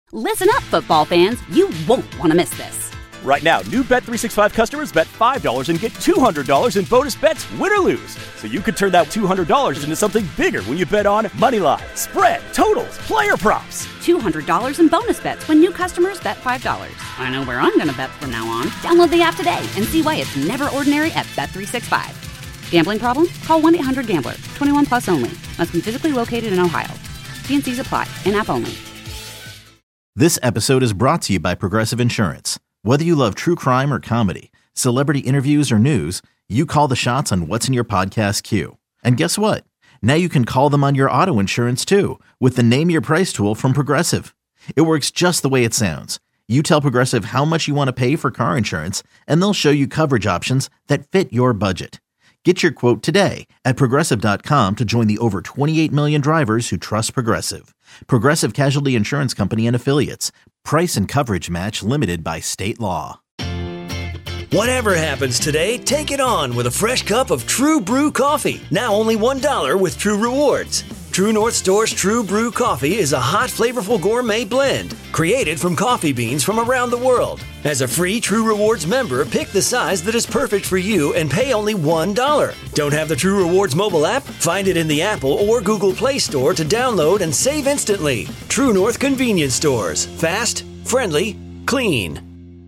Listen up, football fans. You won't want to miss this. Right now, new Bet365 customers bet $5 and get $200 in bonus bets, win or lose. So you could turn that $200 into something bigger when you bet on moneyline, spread, totals, player props. $200 in bonus bets when new customers bet $5. I know where I'm going to bet from now on. Download the app today and see why it's never ordinary at Bet365. Gambling problem? Call 1-800-GAMBLER. 21 plus only. Must be physically located in Ohio. T&Cs apply. In-app only. This episode is brought to you by Progressive Insurance. Whether you love true crime or comedy, celebrity interviews or news, you call the shots on what's in your podcast queue. And guess what? Now you can call them on your auto insurance too with the Name Your Price tool from Progressive. It works just the way it sounds. You tell Progressive how much you want to pay for car insurance, and they'll show you coverage options that fit your budget. Get your quote today at Progressive.com to join the over 28 million drivers who trust Progressive. Progressive Casualty Insurance Company and Affiliates. Price and coverage match limited by state law. Whatever happens today, take it on with a fresh cup of True Brew coffee. Now only $1 with True Rewards. True North Store's True Brew coffee is a hot, flavorful gourmet blend created from coffee beans from around the world. As a free True Rewards member, pick the size that is perfect for you and pay only $1. Don't have the True Rewards mobile app? Find it in the Apple or Google Play Store to download and save instantly. True North Convenience Stores. Fast, friendly, clean.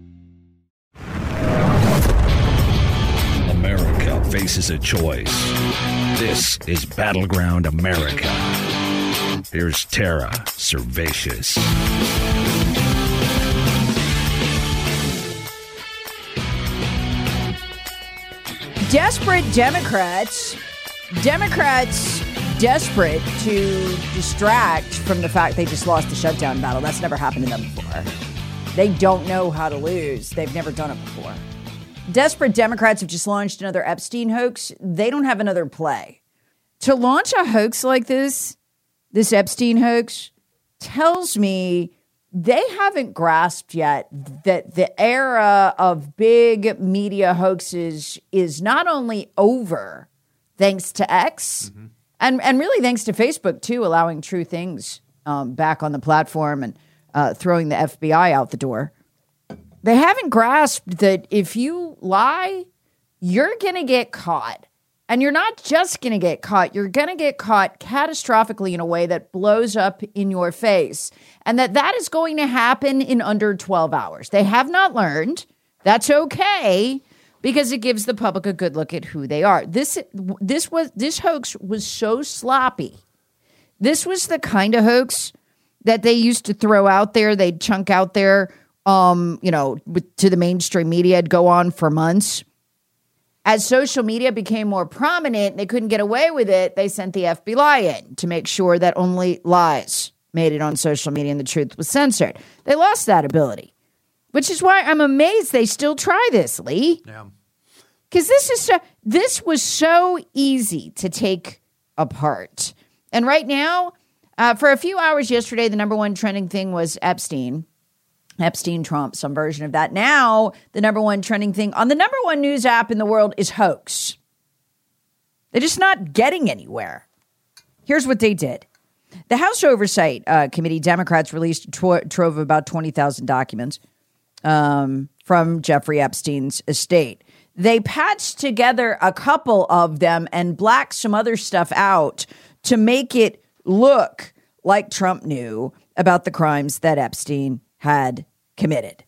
America faces a choice. This is Battleground America. Here's Tara Servatius. Desperate Democrats desperate to distract from the fact they just lost the shutdown battle. That's never happened to them before. They don't know how to lose. They've never done it before. Desperate Democrats have just launched another Epstein hoax. They don't have another play. To launch a hoax like this Epstein hoax, tells me they haven't grasped yet that the era of big media hoaxes is not only over, thanks to X, and really thanks to Facebook, too, allowing true things back on the platform and throwing the FBI out the door. They haven't grasped that if you lie, you're going to get caught. And you're not just going to get caught. You're going to get caught catastrophically in a way that blows up in your face. And that is going to happen in under 12 hours. They have not learned. That's okay, because it gives the public a good look at who they are. This hoax was so sloppy. This was the kind of hoax that they used to throw out there. They'd chunk out there, to the mainstream media. It'd go on for months. As social media became more prominent, they couldn't get away with it. They sent the FBI in to make sure that only lies made it on social media and the truth was censored. They lost that ability, which is why I'm amazed they still try this, Lee. Yeah. Because this was so easy to take apart. And right now, for a few hours yesterday, the number one trending thing was Epstein, Trump, some version of that. Now, the number one trending thing on the number one news app in the world is hoax. They're just not getting anywhere. Here's what they did. The House Oversight Committee, Democrats released a trove of about 20,000 documents from Jeffrey Epstein's estate. They patched together a couple of them and blacked some other stuff out to make it look like Trump knew about the crimes that Epstein had committed.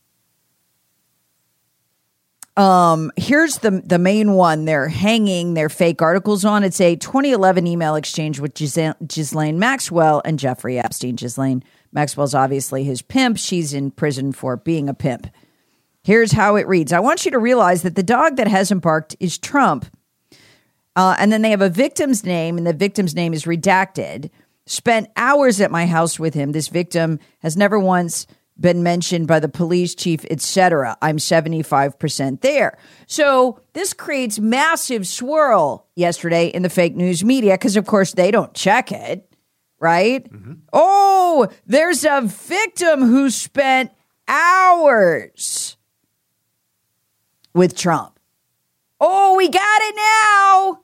Here's the main one they're hanging their fake articles on. It's a 2011 email exchange with Ghislaine Maxwell and Jeffrey Epstein. Ghislaine Maxwell's obviously his pimp. She's in prison for being a pimp. Here's how it reads. I want you to realize that the dog that hasn't barked is Trump. And then they have a victim's name, and the victim's name is redacted. Spent hours at my house with him. This victim has never once been mentioned by the police chief, etc. I'm 75% there. So this creates massive swirl yesterday in the fake news media because, of course, they don't check it, right? Mm-hmm. Oh, there's a victim who spent hours with Trump. Oh, we got it now.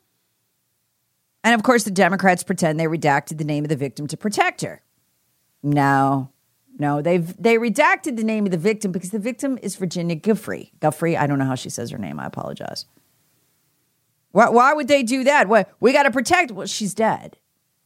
And, of course, the Democrats pretend they redacted the name of the victim to protect her. No, No, they redacted the name of the victim because the victim is Virginia Giuffre. Giuffre, I don't know how she says her name. I apologize. Why would they do that? We got to protect. Well, she's dead.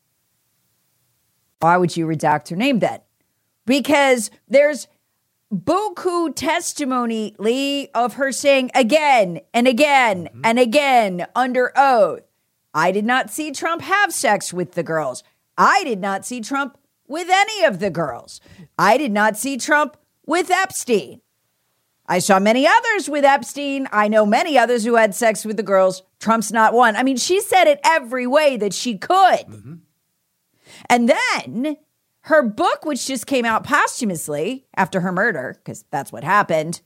Why would you redact her name then? Because there's buku testimony, Lee, of her saying again and again and again under oath, I did not see Trump have sex with the girls. I did not see Trump with any of the girls. I did not see Trump with Epstein. I saw many others with Epstein. I know many others who had sex with the girls. Trump's not one. I mean, she said it every way that she could. Mm-hmm. And then her book, which just came out posthumously after her murder, because that's what happened.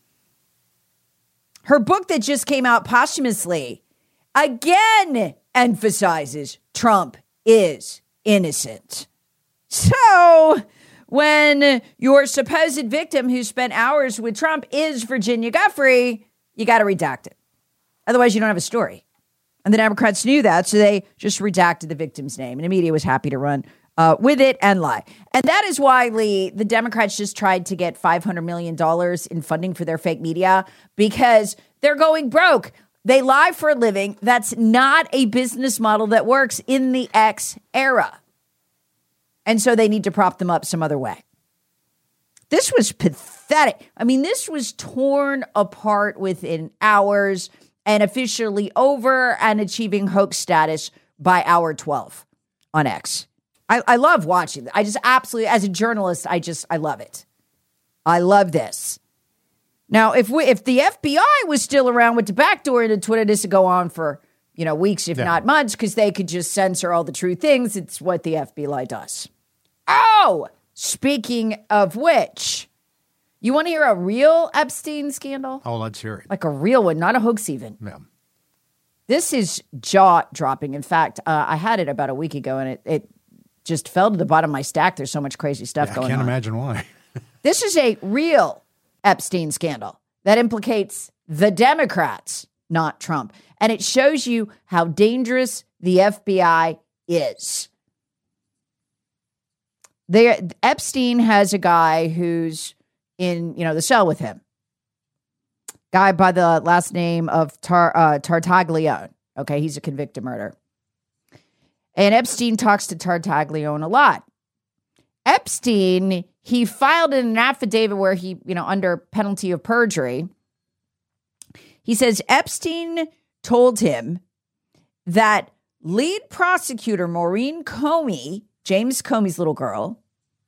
Her book that just came out posthumously again emphasizes Trump is innocent. So when your supposed victim who spent hours with Trump is Virginia Giuffre, you got to redact it. Otherwise, you don't have a story. And the Democrats knew that, so they just redacted the victim's name. And the media was happy to run with it and lie. And that is why, Lee, the Democrats just tried to get $500 million in funding for their fake media because they're going broke. They lie for a living. That's not a business model that works in the X era. And so they need to prop them up some other way. This was pathetic. I mean, this was torn apart within hours and officially over and achieving hoax status by hour 12 on X. I love watching it. I just absolutely, as a journalist, I love it. I love this. Now, if the FBI was still around with the backdoor into Twitter, this would go on for, weeks, if not months, because they could just censor all the true things. It's what the FBI does. Oh, speaking of which, you want to hear a real Epstein scandal? Oh, let's hear it. Like a real one, not a hoax even. Yeah. This is jaw-dropping. In fact, I had it about a week ago, and it just fell to the bottom of my stack. There's so much crazy stuff going on. I can't imagine why. This is a real Epstein scandal that implicates the Democrats, not Trump. And it shows you how dangerous the FBI is. Epstein has a guy who's in, the cell with him. Guy by the last name of Tartaglione. Okay, he's a convicted murderer. And Epstein talks to Tartaglione a lot. Epstein, he filed in an affidavit where he, under penalty of perjury, he says Epstein told him that lead prosecutor Maureen Comey, James Comey's little girl,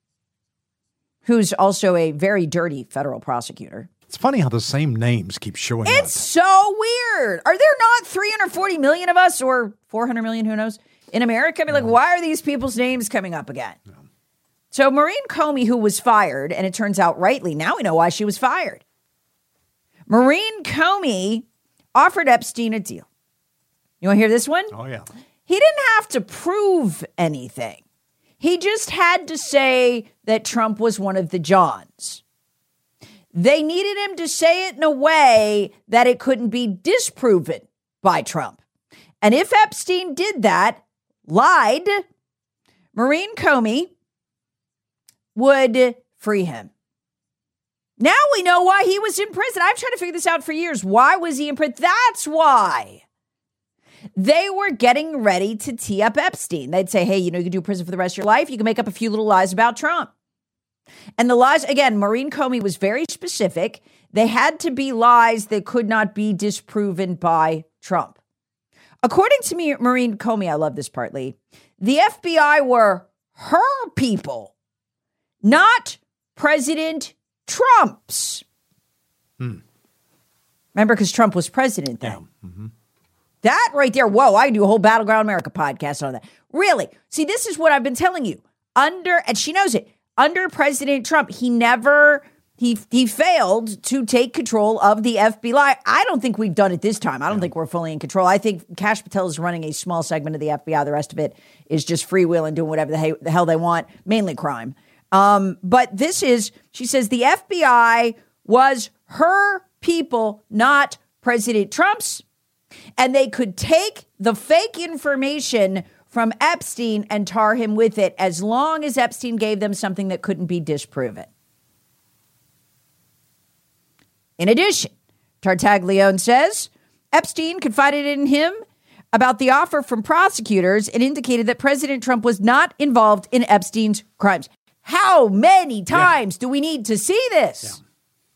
who's also a very dirty federal prosecutor. It's funny how the same names keep showing up. It's so weird. Are there not 340 million of us or 400 million, who knows, in America? I mean, why are these people's names coming up again? No. So Maureen Comey, who was fired, and it turns out rightly, now we know why she was fired. Maureen Comey offered Epstein a deal. You want to hear this one? Oh, yeah. He didn't have to prove anything. He just had to say that Trump was one of the Johns. They needed him to say it in a way that it couldn't be disproven by Trump. And if Epstein did that, lied, Maureen Comey would free him. Now we know why he was in prison. I've tried to figure this out for years. Why was he in prison? That's why. They were getting ready to tee up Epstein. They'd say, hey, you can do prison for the rest of your life. You can make up a few little lies about Trump. And the lies, again, Maureen Comey was very specific. They had to be lies that could not be disproven by Trump. According to Maureen Comey, I love this part, Lee, the FBI were her people, not President Trump's. Remember, because Trump was president then. Yeah. Mm-hmm. That right there, whoa, I can do a whole Battleground America podcast on that. Really? See, this is what I've been telling you. And she knows it, under President Trump, he failed to take control of the FBI. I don't think we've done it this time. I don't think we're fully in control. I think Kash Patel is running a small segment of the FBI. The rest of it is just freewheeling, doing whatever the hell they want, mainly crime. But this is, she says, the FBI was her people, not President Trump's. And they could take the fake information from Epstein and tar him with it as long as Epstein gave them something that couldn't be disproven. In addition, Tartaglione says Epstein confided in him about the offer from prosecutors and indicated that President Trump was not involved in Epstein's crimes. How many times do we need to see this?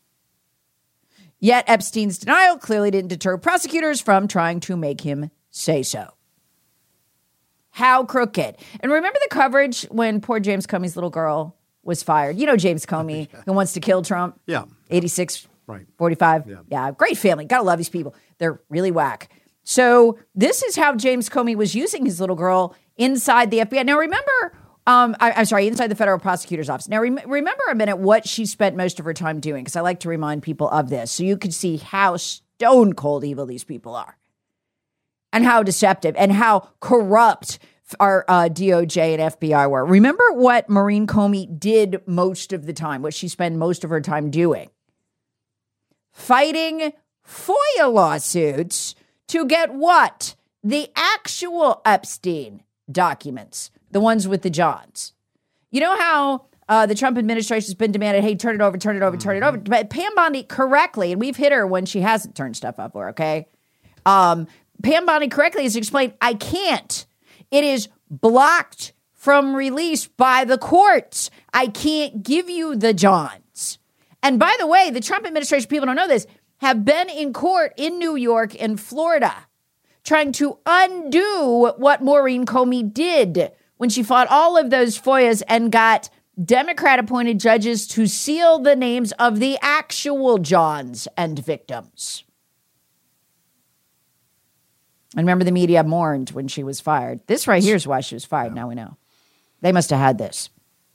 Yet Epstein's denial clearly didn't deter prosecutors from trying to make him say so. How crooked. And remember the coverage when poor James Comey's little girl was fired? You know James Comey, who wants to kill Trump? Yeah. 86, right. 45. Yeah, great family. Gotta love these people. They're really whack. So this is how James Comey was using his little girl inside the FBI. Now remember, I'm sorry, inside the federal prosecutor's office. Now remember a minute what she spent most of her time doing, because I like to remind people of this so you can see how stone cold evil these people are and how deceptive and how corrupt our DOJ and FBI were. Remember what Maureen Comey did most of the time, what she spent most of her time doing? Fighting FOIA lawsuits to get what? The actual Epstein documents, the ones with the Johns. You know how the Trump administration has been demanded, hey, turn it over. But Pam Bondi correctly, and we've hit her when she hasn't turned stuff up for, okay? Pam Bondi correctly has explained, I can't. It is blocked from release by the courts. I can't give you the Johns. And by the way, the Trump administration, people don't know this, have been in court in New York and Florida trying to undo what Maureen Comey did when she fought all of those FOIAs and got Democrat-appointed judges to seal the names of the actual Johns and victims. And remember, the media mourned when she was fired. This right here is why she was fired. Now we know. They must have had this.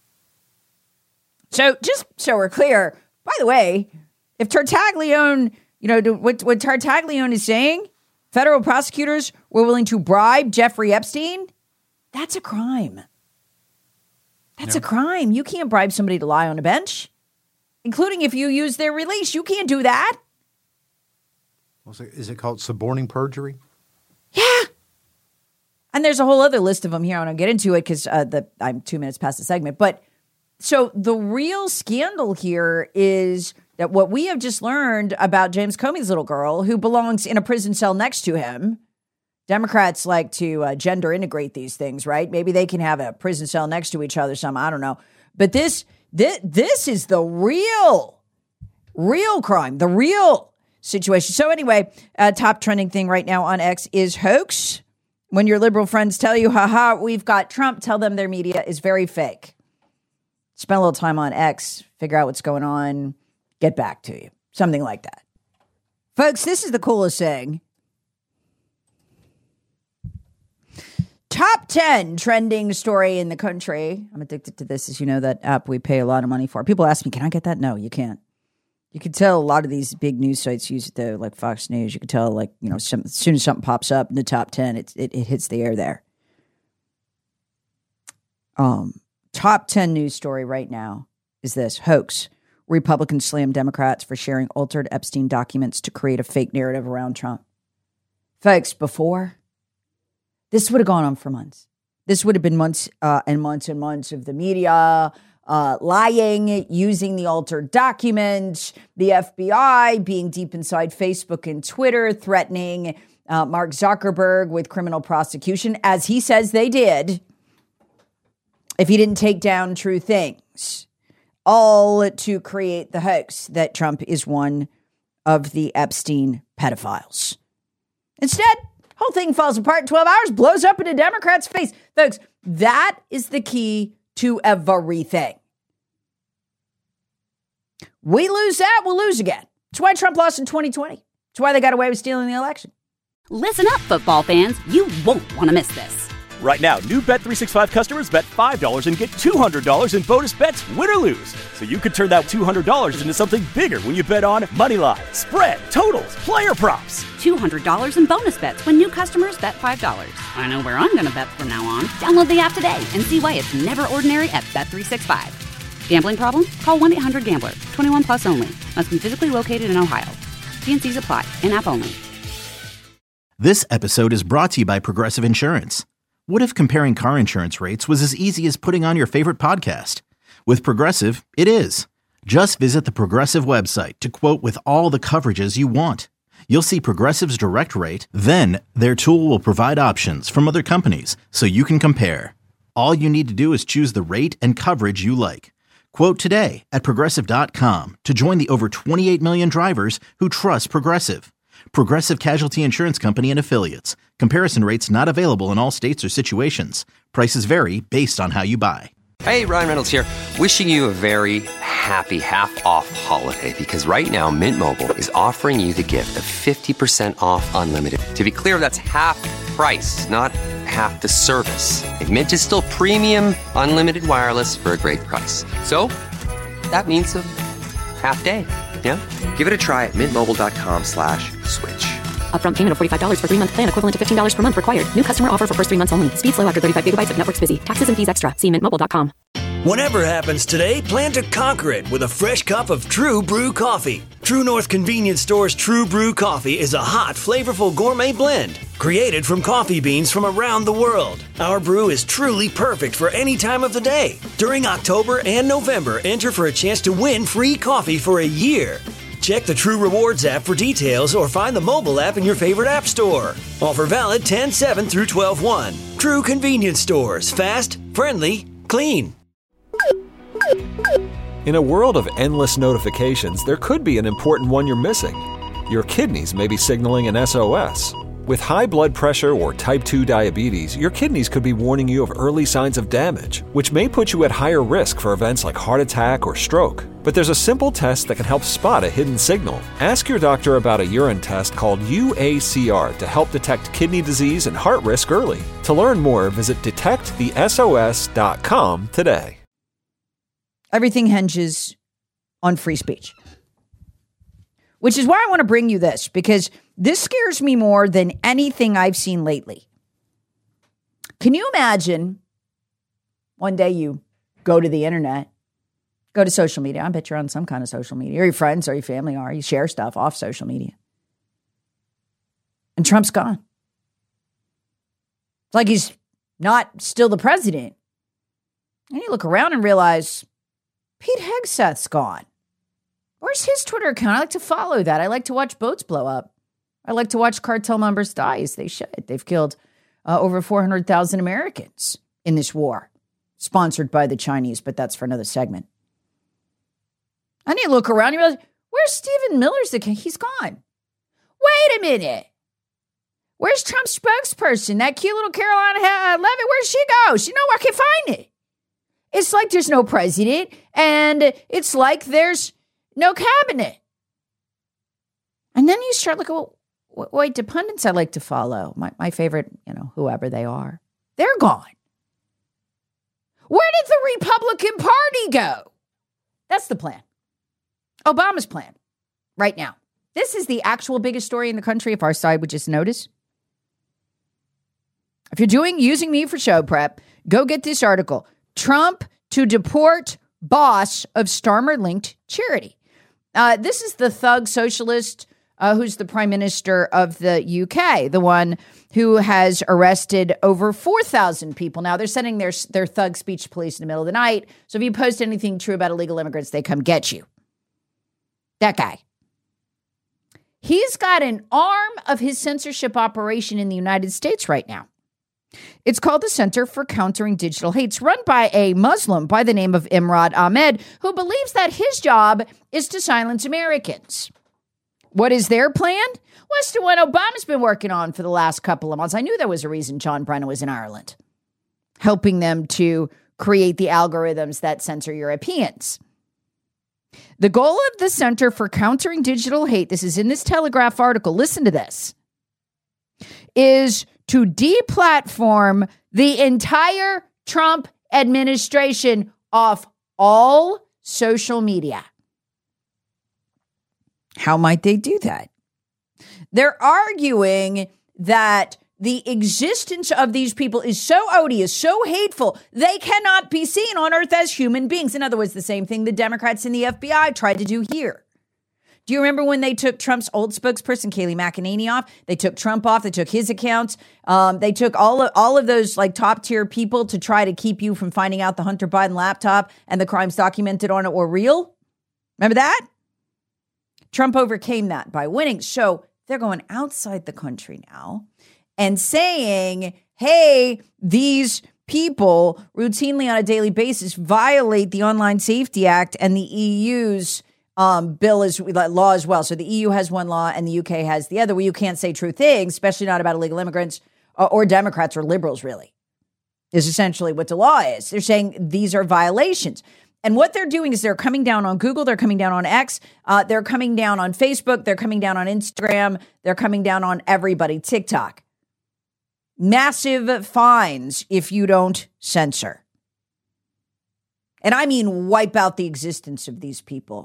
So just so we're clear, by the way, if Tartaglione, what Tartaglione is saying, federal prosecutors were willing to bribe Jeffrey Epstein, that's a crime. That's a crime. You can't bribe somebody to lie on a bench, including if you use their release. You can't do that. Is it called suborning perjury? Yeah. And there's a whole other list of them here. I don't get into it because I'm 2 minutes past the segment. But so the real scandal here is that what we have just learned about James Comey's little girl, who belongs in a prison cell next to him. Democrats like to gender integrate these things, right? Maybe they can have a prison cell next to each other. I don't know. But this is the real crime, the real situation. So anyway, top trending thing right now on X is hoax. When your liberal friends tell you, haha, we've got Trump, tell them their media is very fake. Spend a little time on X, figure out what's going on, get back to you. Something like that. Folks, this is the coolest thing. Top 10 trending story in the country. I'm addicted to this, as you know, that app we pay a lot of money for. People ask me, can I get that? No, you can't. You can tell a lot of these big news sites use it though, like Fox News. You can tell, as soon as something pops up in the top 10, it hits the air there. Top 10 news story right now is this: hoax. Republicans slam Democrats for sharing altered Epstein documents to create a fake narrative around Trump. Folks, before, this would have gone on for months. This would have been months and months and months of the media lying, using the altered documents, the FBI being deep inside Facebook and Twitter, threatening Mark Zuckerberg with criminal prosecution, as he says they did, if he didn't take down true things, all to create the hoax that Trump is one of the Epstein pedophiles. Instead, whole thing falls apart in 12 hours, blows up in a Democrat's face. Folks, that is the key to everything. We lose that, we'll lose again. That's why Trump lost in 2020. That's why they got away with stealing the election. Listen up, football fans. You won't want to miss this. Right now, new Bet365 customers bet $5 and get $200 in bonus bets, win or lose. So you could turn that $200 into something bigger when you bet on moneyline, spread, totals, player props. $200 in bonus bets when new customers bet $5. I know where I'm going to bet from now on. Download the app today and see why it's never ordinary at Bet365. Gambling problem? Call 1-800-GAMBLER. 21 plus only. Must be physically located in Ohio. T&Cs apply. In-app only. This episode is brought to you by Progressive Insurance. What if comparing car insurance rates was as easy as putting on your favorite podcast? With Progressive, it is. Just visit the Progressive website to quote with all the coverages you want. You'll see Progressive's direct rate, then their tool will provide options from other companies so you can compare. All you need to do is choose the rate and coverage you like. Quote today at Progressive.com to join the over 28 million drivers who trust Progressive. Progressive Casualty Insurance Company and Affiliates. Comparison rates not available in all states or situations. Prices vary based on how you buy. Hey, Ryan Reynolds here. Wishing you a very happy half-off holiday because right now Mint Mobile is offering you the gift of 50% off unlimited. To be clear, that's half price, not half the service. And Mint is still premium unlimited wireless for a great price. So that means a half day. Yeah? Give it a try at mintmobile.com/switch. Upfront payment of $45 for 3-month plan equivalent to $15 per month required. New customer offer for first 3 months only. Speed slow after 35 gigabytes if network's busy. Taxes and fees extra. See mintmobile.com. Whatever happens today, plan to conquer it with a fresh cup of True Brew coffee. True North Convenience Store's True Brew coffee is a hot, flavorful gourmet blend created from coffee beans from around the world. Our brew is truly perfect for any time of the day. During October and November, enter for a chance to win free coffee for a year. Check the True Rewards app for details or find the mobile app in your favorite app store. Offer valid 10/7 through 12/1. True Convenience Stores. Fast, friendly, clean. In a world of endless notifications, there could be an important one you're missing. Your kidneys may be signaling an SOS. With high blood pressure or type 2 diabetes, your kidneys could be warning you of early signs of damage, which may put you at higher risk for events like heart attack or stroke. But there's a simple test that can help spot a hidden signal. Ask your doctor about a urine test called UACR to help detect kidney disease and heart risk early. To learn more, visit detectthesos.com today. Everything hinges on free speech. Which is why I want to bring you this, because this scares me more than anything I've seen lately. Can you imagine one day you go to the internet, go to social media. I bet you're on some kind of social media, or your friends or your family are. You share stuff off social media. And Trump's gone. It's like he's not still the president. And you look around and realize Pete Hegseth's gone. Where's his Twitter account? I like to follow that. I like to watch boats blow up. I like to watch cartel members die, as they should. They've killed over 400,000 Americans in this war, sponsored by the Chinese, but that's for another segment. And you look around and you realize, where's Stephen Miller's the king? He's gone. Wait a minute. Where's Trump's spokesperson? That cute little Carolina Levitt, where'd she go? She nowhere can find it. It's like there's no president, and it's like there's no cabinet. And then you start looking, well, wait, the pundits I like to follow, my favorite, whoever they are, they're gone. Where did the Republican Party go? That's the plan. Obama's plan right now. This is the actual biggest story in the country, if our side would just notice. If you're using me for show prep, go get this article. Trump to deport boss of Starmer-linked charity. This is the thug socialist who's the prime minister of the UK, the one who has arrested over 4,000 people. Now, they're sending their thug speech police in the middle of the night. So if you post anything true about illegal immigrants, they come get you. That guy. He's got an arm of his censorship operation in the United States right now. It's called the Center for Countering Digital Hate. It's run by a Muslim by the name of Imran Ahmed, who believes that his job is to silence Americans. What is their plan? Well, it's the one Obama's been working on for the last couple of months. I knew there was a reason John Brennan was in Ireland, helping them to create the algorithms that censor Europeans. The goal of the Center for Countering Digital Hate, this is in this Telegraph article, listen to this, is to deplatform the entire Trump administration off all social media. How might they do that? They're arguing that the existence of these people is so odious, so hateful, they cannot be seen on earth as human beings. In other words, the same thing the Democrats and the FBI tried to do here. Do you remember when they took Trump's old spokesperson, Kayleigh McEnany, off? They took Trump off. They took his accounts. They took all of those like top tier people to try to keep you from finding out the Hunter Biden laptop and the crimes documented on it were real. Remember that? Trump overcame that by winning. So they're going outside the country now and saying, hey, these people routinely on a daily basis violate the Online Safety Act and the EU's law as well. So the EU has one law and the UK has the other, where you can't say true things, especially not about illegal immigrants or Democrats or liberals, really, is essentially what the law is. They're saying these are violations. And what they're doing is they're coming down on Google, they're coming down on X, they're coming down on Facebook, they're coming down on Instagram, they're coming down on everybody, TikTok. Massive fines if you don't censor. And I mean wipe out the existence of these people.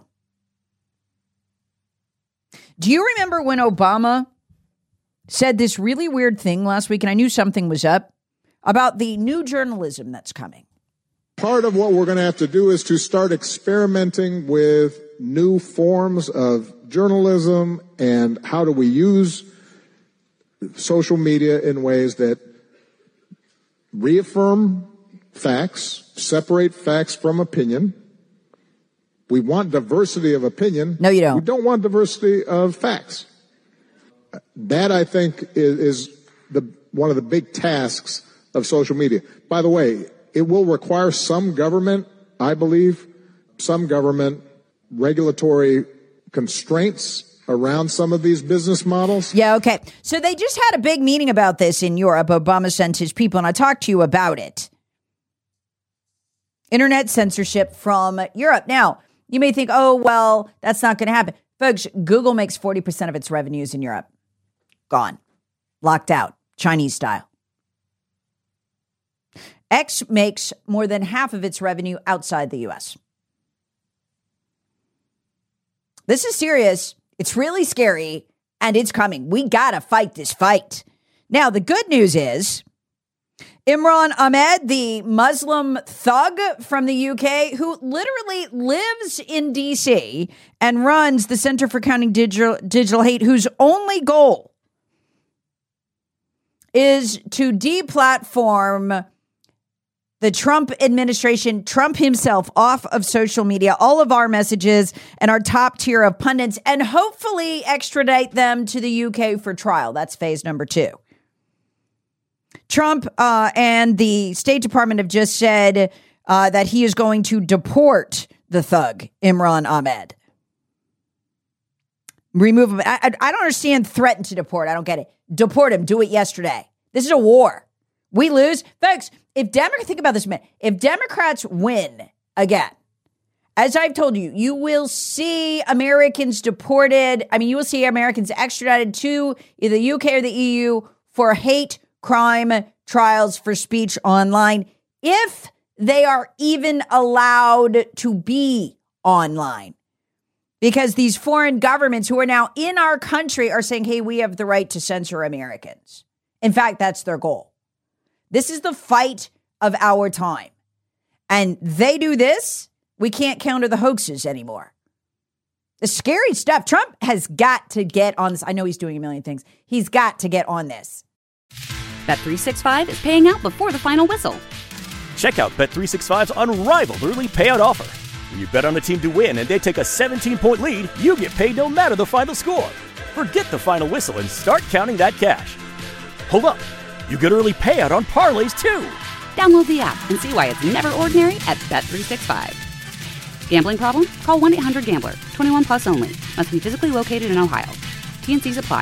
Do you remember when Obama said this really weird thing last week, and I knew something was up, about the new journalism that's coming? Part of what we're going to have to do is to start experimenting with new forms of journalism and how do we use social media in ways that reaffirm facts, separate facts from opinion. We want diversity of opinion. No, you don't. We don't want diversity of facts. That, I think, is one of the big tasks of social media. By the way, it will require some government, I believe, some government regulatory constraints around some of these business models. Yeah, okay. So they just had a big meeting about this in Europe. Obama sent his people, and I talked to you about it. Internet censorship from Europe. Now, you may think, oh, well, that's not going to happen. Folks, Google makes 40% of its revenues in Europe. Gone. Locked out. Chinese style. X makes more than half of its revenue outside the U.S. This is serious. It's really scary, and it's coming. We got to fight this fight. Now, the good news is Imran Ahmed, the Muslim thug from the UK, who literally lives in D.C. and runs the Center for Counting Digital Hate, whose only goal is to deplatform the Trump administration, Trump himself, off of social media, all of our messages and our top tier of pundits, and hopefully extradite them to the UK for trial. That's phase number 2. Trump and the State Department have just said that he is going to deport the thug, Imran Ahmed. Remove him. I don't understand threaten to deport. I don't get it. Deport him. Do it yesterday. This is a war. We lose. Folks, think about this a minute. If Democrats win again, as I've told you, you will see Americans deported. I mean, you will see Americans extradited to either the UK or the EU for hate crime trials for speech online, if they are even allowed to be online. Because these foreign governments who are now in our country are saying, hey, we have the right to censor Americans. In fact, that's their goal. This is the fight of our time. And they do this, we can't counter the hoaxes anymore. The scary stuff. Trump has got to get on this. I know he's doing a million things. He's got to get on this. Bet365 is paying out before the final whistle. Check out Bet365's unrivaled early payout offer. When you bet on a team to win and they take a 17-point lead, you get paid no matter the final score. Forget the final whistle and start counting that cash. Hold up. You get early payout on parlays, too. Download the app and see why it's never ordinary at Bet365. Gambling problem? Call 1-800-GAMBLER. 21 plus only. Must be physically located in Ohio. T&Cs apply.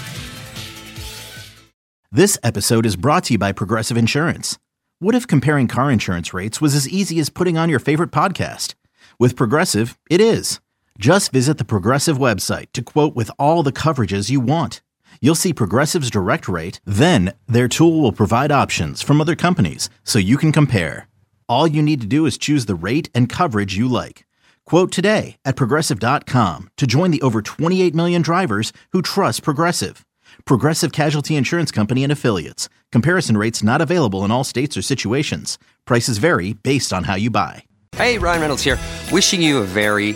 This episode is brought to you by Progressive Insurance. What if comparing car insurance rates was as easy as putting on your favorite podcast? With Progressive, it is. Just visit the Progressive website to quote with all the coverages you want. You'll see Progressive's direct rate, then their tool will provide options from other companies so you can compare. All you need to do is choose the rate and coverage you like. Quote today at Progressive.com to join the over 28 million drivers who trust Progressive. Progressive Casualty Insurance Company and Affiliates. Comparison rates not available in all states or situations. Prices vary based on how you buy. Hey, Ryan Reynolds here. Wishing you a very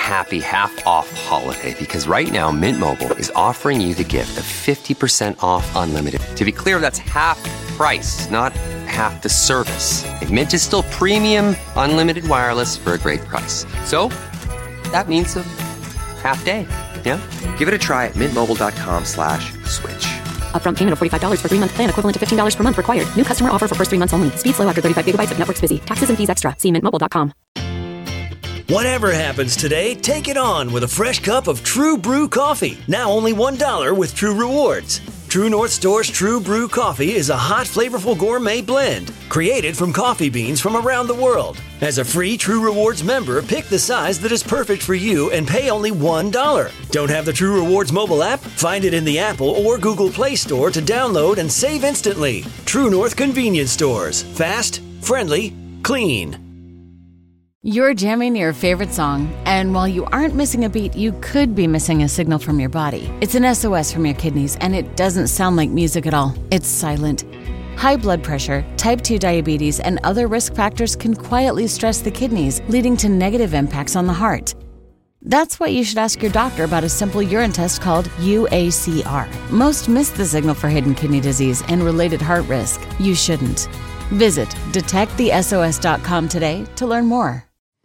happy half-off holiday because right now Mint Mobile is offering you the gift of 50% off unlimited. To be clear, that's half price, not half the service. And Mint is still premium unlimited wireless for a great price. So that means a half day. Yeah? Give it a try at mintmobile.com/switch. Upfront payment of $45 for 3-month plan equivalent to $15 per month required. New customer offer for first 3 months only. Speed slow after 35 gigabytes if network's busy. Taxes and fees extra. See mintmobile.com. Whatever happens today, take it on with a fresh cup of True Brew coffee. Now only $1 with True Rewards. True North Store's True Brew coffee is a hot, flavorful gourmet blend created from coffee beans from around the world. As a free True Rewards member, pick the size that is perfect for you and pay only $1. Don't have the True Rewards mobile app? Find it in the Apple or Google Play Store to download and save instantly. True North convenience stores. Fast, friendly, clean. You're jamming your favorite song, and while you aren't missing a beat, you could be missing a signal from your body. It's an SOS from your kidneys, and it doesn't sound like music at all. It's silent. High blood pressure, type 2 diabetes, and other risk factors can quietly stress the kidneys, leading to negative impacts on the heart. That's why you should ask your doctor about a simple urine test called UACR. Most miss the signal for hidden kidney disease and related heart risk. You shouldn't. Visit detectthesos.com today to learn more.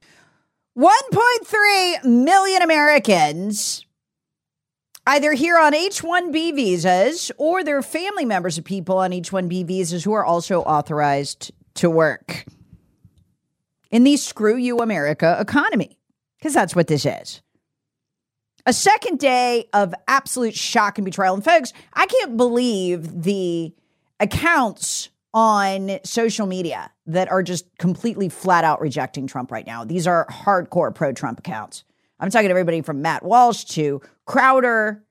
1.3 million Americans either here on H-1B visas or their family members of people on H-1B visas who are also authorized to work in the screw you America economy, because that's what this is. A second day of absolute shock and betrayal. And folks, I can't believe the accounts on social media that are just completely flat out rejecting Trump right now. These are hardcore pro-Trump accounts. I'm talking to everybody from Matt Walsh to Crowder,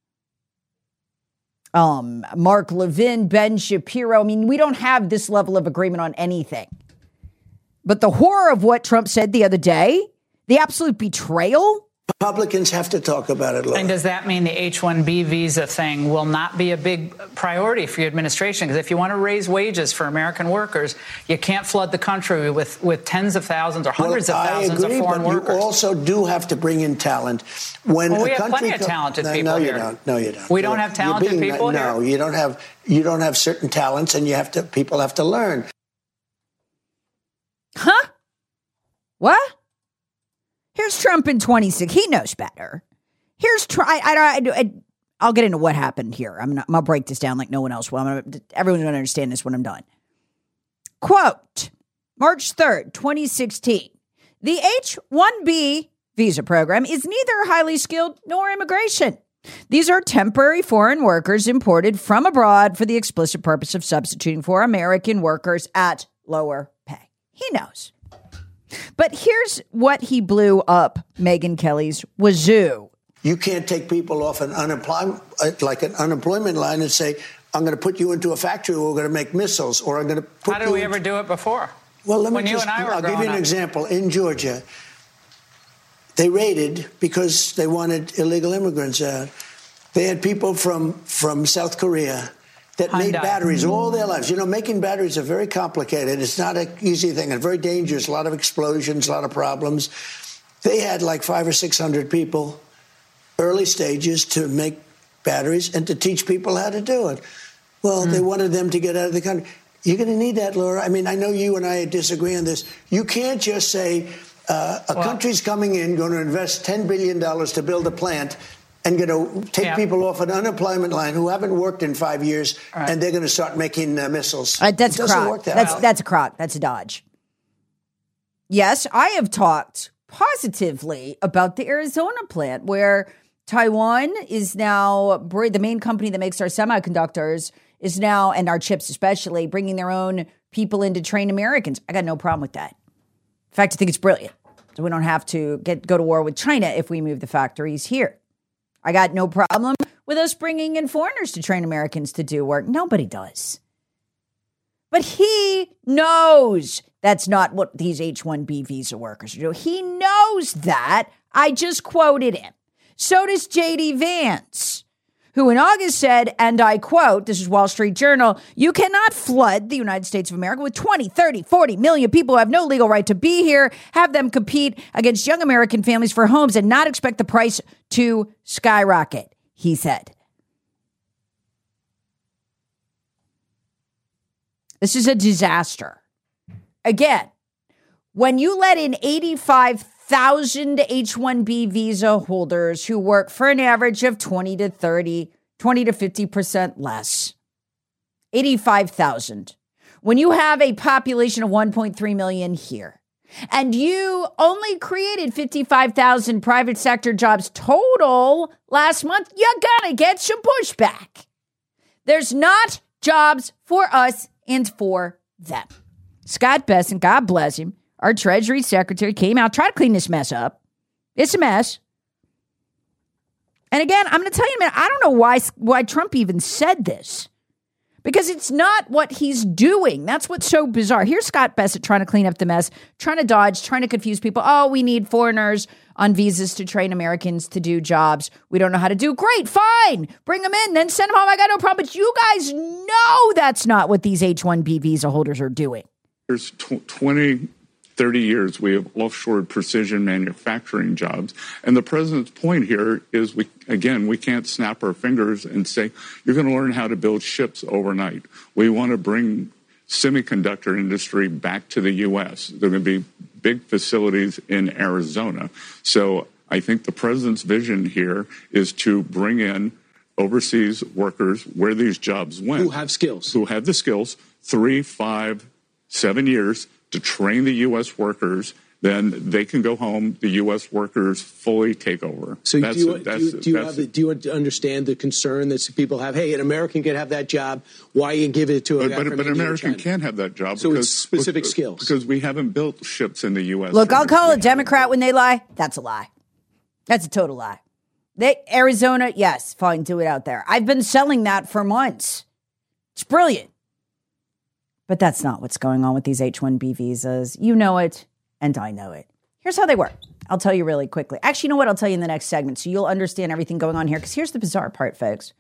Mark Levin, Ben Shapiro. I mean, we don't have this level of agreement on anything. But the horror of what Trump said the other day, the absolute betrayal. Republicans have to talk about it, Laura. And does that mean the H-1B visa thing will not be a big priority for your administration? Because if you want to raise wages for American workers, you can't flood the country with tens of thousands or hundreds of thousands of foreign workers. You also do have to bring in talent. We have plenty of talented people here. No, you don't. We don't have talented people here? No, you don't have certain talents, and people have to learn. Huh? What? Here's Trump in 26. He knows better. Here's I'll get into what happened here. I'm gonna break this down like no one else will. Everyone's going to understand this when I'm done. Quote, March 3rd, 2016. The H-1B visa program is neither highly skilled nor immigration. These are temporary foreign workers imported from abroad for the explicit purpose of substituting for American workers at lower pay. He knows. But here's what he blew up Megyn Kelly's wazoo. You can't take people off an unemployment line and say, I'm going to put you into a factory where we're going to make missiles, or I'm going to put How did we ever do it before? Well, I'll give you an example. In Georgia, they raided because they wanted illegal immigrants out. They had people from South Korea that made batteries all their lives. You know, making batteries are very complicated. It's not an easy thing and very dangerous. A lot of explosions, a lot of problems. They had like 500 or 600 people, early stages, to make batteries and to teach people how to do it. Well, they wanted them to get out of the country. You're going to need that, Laura. I mean, I know you and I disagree on this. You can't just say a country's coming in, going to invest $10 billion to build a plant, and going to take people off an unemployment line who haven't worked in 5 years, and they're going to start making missiles. That's a crock. That's a crock. That's a dodge. Yes, I have talked positively about the Arizona plant where Taiwan is now, the main company that makes our semiconductors is now, and our chips especially, bringing their own people in to train Americans. I got no problem with that. In fact, I think it's brilliant. So we don't have to go to war with China if we move the factories here. I got no problem with us bringing in foreigners to train Americans to do work. Nobody does. But he knows that's not what these H-1B visa workers are doing. He knows that. I just quoted him. So does J.D. Vance, who in August said, and I quote, this is Wall Street Journal, "You cannot flood the United States of America with 20, 30, 40 million people who have no legal right to be here, have them compete against young American families for homes and not expect the price to skyrocket," he said. This is a disaster. Again, when you let in 85,000 H-1B visa holders who work for an average of 20 to 50% less, 85,000. When you have a population of 1.3 million here, and you only created 55,000 private sector jobs total last month, you're gonna get some pushback. There's not jobs for us and for them. Scott Bessent, God bless him, our Treasury Secretary, came out, tried to clean this mess up. It's a mess. And again, I'm going to tell you, man, I don't know why Trump even said this. Because it's not what he's doing. That's what's so bizarre. Here's Scott Bessent trying to clean up the mess, trying to dodge, trying to confuse people. Oh, we need foreigners on visas to train Americans to do jobs we don't know how to do. Great, fine. Bring them in, then send them home. I got no problem. But you guys know that's not what these H-1B visa holders are doing. There's 20, 30 years we have offshored precision manufacturing jobs. And the president's point here is, we can't snap our fingers and say, you're going to learn how to build ships overnight. We want to bring semiconductor industry back to the U.S. There are going to be big facilities in Arizona. So I think the president's vision here is to bring in overseas workers where these jobs went. Who have skills. Who have the skills, 3, 5, 7 years to train the U.S. workers. Then they can go home. The U.S. workers fully take over. So do you understand the concern that people have? Hey, an American can have that job. Why you give it to a guy from But an American can't have that job. So it's specific skills. Because we haven't built ships in the U.S. Look, I'll call a Democrat when they lie. That's a lie. That's a total lie. Arizona, yes, fine, do it out there. I've been selling that for months. It's brilliant. But that's not what's going on with these H-1B visas. You know it. And I know it. Here's how they work. I'll tell you really quickly. Actually, you know what? I'll tell you in the next segment so you'll understand everything going on here. Because here's the bizarre part, folks.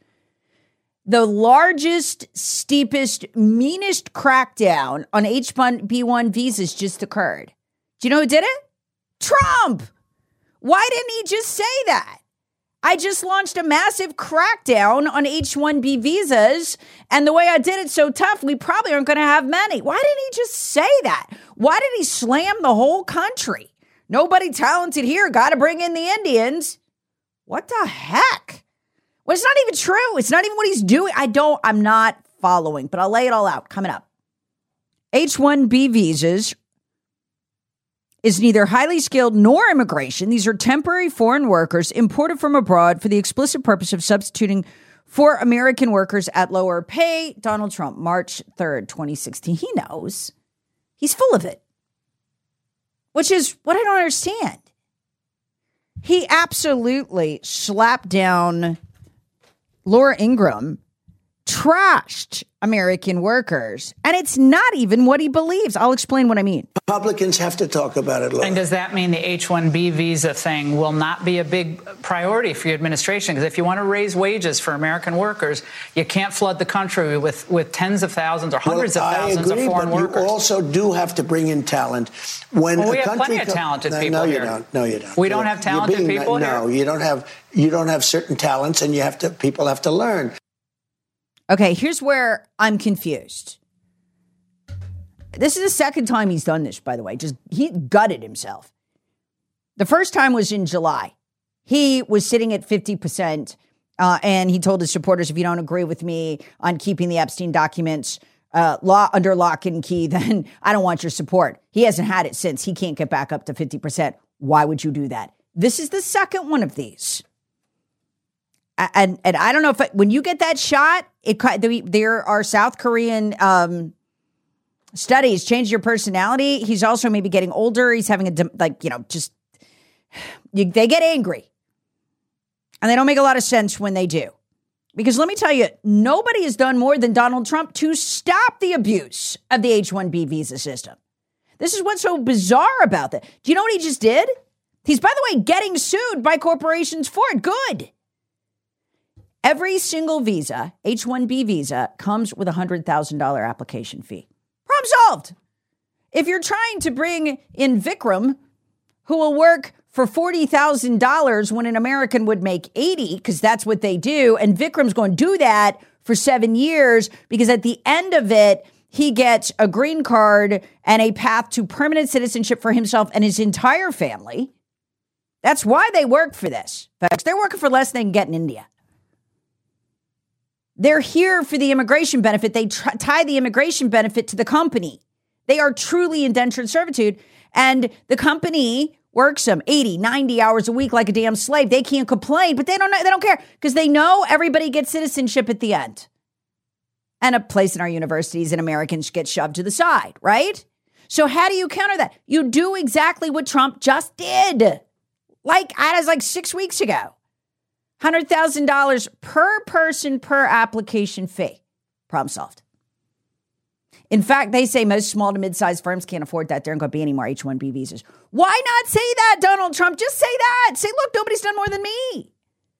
The largest, steepest, meanest crackdown on H-1B visas just occurred. Do you know who did it? Trump! Why didn't he just say that? I just launched a massive crackdown on H-1B visas, and the way I did it so tough, we probably aren't going to have many. Why didn't he just say that? Why did he slam the whole country? Nobody talented here. Got to bring in the Indians. What the heck? Well, it's not even true. It's not even what he's doing. I'm not following, but I'll lay it all out coming up. H-1B visas is neither highly skilled nor immigration. These are temporary foreign workers imported from abroad for the explicit purpose of substituting for American workers at lower pay. Donald Trump, March 3rd, 2016. He knows. He's full of it. Which is what I don't understand. He absolutely slapped down Laura Ingraham, trashed American workers, and it's not even what he believes. I'll explain what I mean. Republicans have to talk about it, Laura. And does that mean the H-1B visa thing will not be a big priority for your administration? Because if you want to raise wages for American workers, you can't flood the country with tens of thousands or hundreds of thousands of foreign workers. You also do have to bring in talent. When we have plenty of talented people here. No, you don't. We don't have talented people here? No, you don't have certain talents, and people have to learn. Okay, here's where I'm confused. This is the second time he's done this, by the way. He gutted himself. The first time was in July. He was sitting at 50%, and he told his supporters, if you don't agree with me on keeping the Epstein documents under lock and key, then I don't want your support. He hasn't had it since. He can't get back up to 50%. Why would you do that? This is the second one of these. And I don't know if when you get that shot, there are South Korean studies change your personality. He's also maybe getting older. He's having they get angry, and they don't make a lot of sense when they do. Because let me tell you, nobody has done more than Donald Trump to stop the abuse of the H-1B visa system. This is what's so bizarre about that. Do you know what he just did? He's, by the way, getting sued by corporations for it. Good. Every single visa, H-1B visa, comes with a $100,000 application fee. Problem solved. If you're trying to bring in Vikram, who will work for $40,000 when an American would make $80,000, because that's what they do, and Vikram's going to do that for 7 years because at the end of it, he gets a green card and a path to permanent citizenship for himself and his entire family. That's why they work for this, folks. They're working for less than they can get in India. They're here for the immigration benefit. They tie the immigration benefit to the company. They are truly indentured servitude. And the company works them 80, 90 hours a week like a damn slave. They can't complain, but they don't care because they know everybody gets citizenship at the end. And a place in our universities and Americans get shoved to the side, right? So how do you counter that? You do exactly what Trump just did. Like 6 weeks ago. $100,000 per person per application fee. Problem solved. In fact, they say most small to mid-sized firms can't afford that. There aren't going to be any more H-1B visas. Why not say that, Donald Trump? Just say that. Say, look, nobody's done more than me.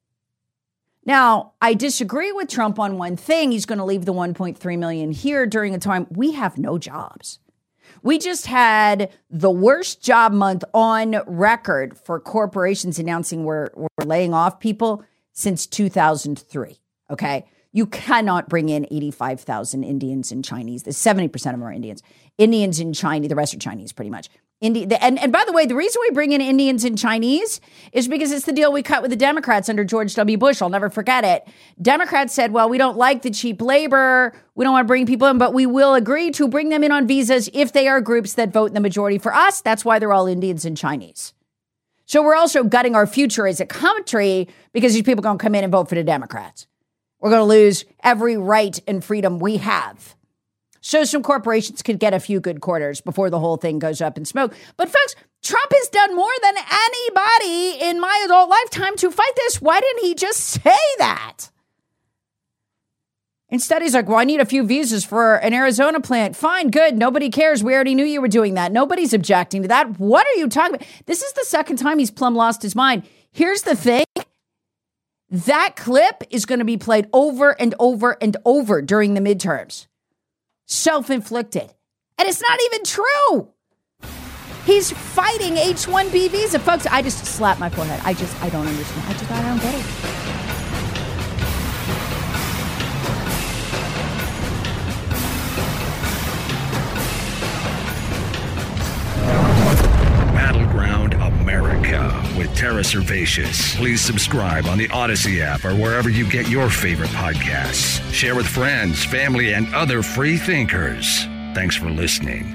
Now, I disagree with Trump on one thing. He's going to leave the 1.3 million here during a time we have no jobs. We just had the worst job month on record for corporations announcing we're laying off people since 2003, okay? You cannot bring in 85,000 Indians and Chinese. 70% of them are Indians. Indians and Chinese, the rest are Chinese pretty much. And by the way, the reason we bring in Indians and Chinese is because it's the deal we cut with the Democrats under George W. Bush. I'll never forget it. Democrats said, well, we don't like the cheap labor. We don't want to bring people in, but we will agree to bring them in on visas if they are groups that vote in the majority for us. That's why they're all Indians and Chinese. So we're also gutting our future as a country because these people are going to come in and vote for the Democrats. We're going to lose every right and freedom we have. So some corporations could get a few good quarters before the whole thing goes up in smoke. But folks, Trump has done more than anybody in my adult lifetime to fight this. Why didn't he just say that? Instead, he's like, well, I need a few visas for an Arizona plant. Fine, good. Nobody cares. We already knew you were doing that. Nobody's objecting to that. What are you talking about? This is the second time he's plumb lost his mind. Here's the thing. That clip is going to be played over and over and over during the midterms. Self-inflicted. And it's not even true. He's fighting H-1B visa. Folks, I just slapped my forehead. I don't understand. I don't get it. Battleground America with Tara Servatius. Please subscribe on the Odyssey app or wherever you get your favorite podcasts. Share with friends, family, and other free thinkers. Thanks for listening.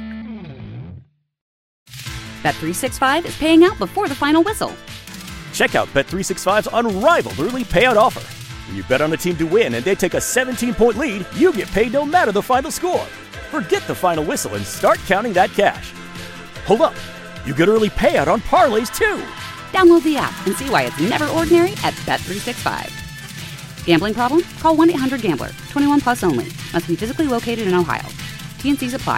Bet365 is paying out before the final whistle. Check out Bet365's unrivaled early payout offer. When you bet on a team to win and they take a 17-point lead, you get paid no matter the final score. Forget the final whistle and start counting that cash. Hold up. You get early payout on parlays, too. Download the app and see why it's never ordinary at Bet365. Gambling problem? Call 1-800-GAMBLER. 21 plus only. Must be physically located in Ohio. T&Cs apply.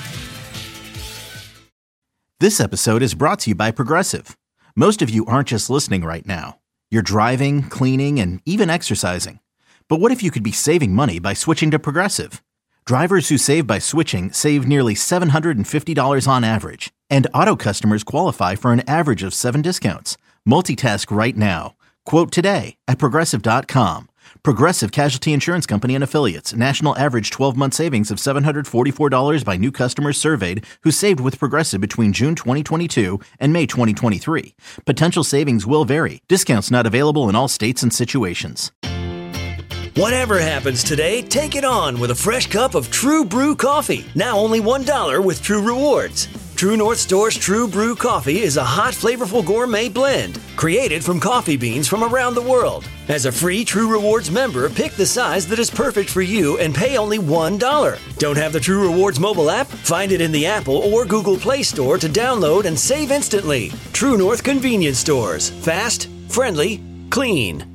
This episode is brought to you by Progressive. Most of you aren't just listening right now. You're driving, cleaning, and even exercising. But what if you could be saving money by switching to Progressive? Drivers who save by switching save nearly $750 on average. And auto customers qualify for an average of 7 discounts. Multitask right now. Quote today at Progressive.com. Progressive Casualty Insurance Company and Affiliates. National average 12-month savings of $744 by new customers surveyed who saved with Progressive between June 2022 and May 2023. Potential savings will vary. Discounts not available in all states and situations. Whatever happens today, take it on with a fresh cup of True Brew coffee. Now only $1 with True Rewards. True North Store's True Brew coffee is a hot, flavorful gourmet blend created from coffee beans from around the world. As a free True Rewards member, pick the size that is perfect for you and pay only $1. Don't have the True Rewards mobile app? Find it in the Apple or Google Play Store to download and save instantly. True North Convenience Stores. Fast, friendly, clean.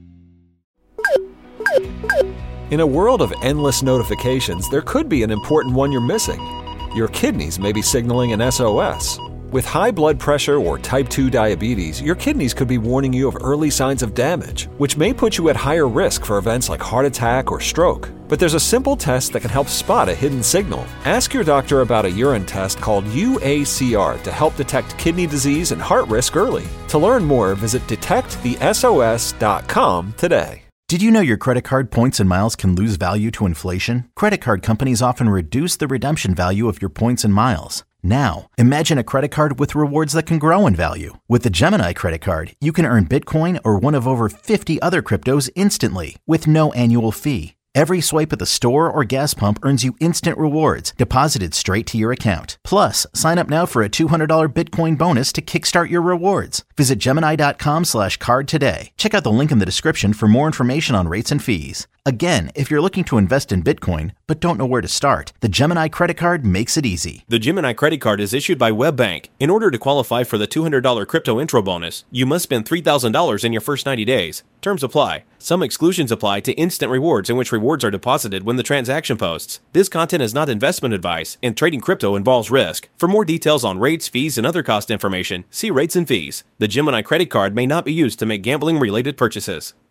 In a world of endless notifications, there could be an important one you're missing. Your kidneys may be signaling an SOS. With high blood pressure or type 2 diabetes, your kidneys could be warning you of early signs of damage, which may put you at higher risk for events like heart attack or stroke. But there's a simple test that can help spot a hidden signal. Ask your doctor about a urine test called UACR to help detect kidney disease and heart risk early. To learn more, visit detectthesos.com today. Did you know your credit card points and miles can lose value to inflation? Credit card companies often reduce the redemption value of your points and miles. Now, imagine a credit card with rewards that can grow in value. With the Gemini credit card, you can earn Bitcoin or one of over 50 other cryptos instantly with no annual fee. Every swipe at the store or gas pump earns you instant rewards deposited straight to your account. Plus, sign up now for a $200 Bitcoin bonus to kickstart your rewards. Visit Gemini.com/card today. Check out the link in the description for more information on rates and fees. Again, if you're looking to invest in Bitcoin but don't know where to start, the Gemini credit card makes it easy. The Gemini credit card is issued by WebBank. In order to qualify for the $200 crypto intro bonus, you must spend $3,000 in your first 90 days. Terms apply. Some exclusions apply to instant rewards in which rewards are deposited when the transaction posts. This content is not investment advice, and trading crypto involves risk. For more details on rates, fees, and other cost information, see rates and fees. The Gemini credit card may not be used to make gambling-related purchases.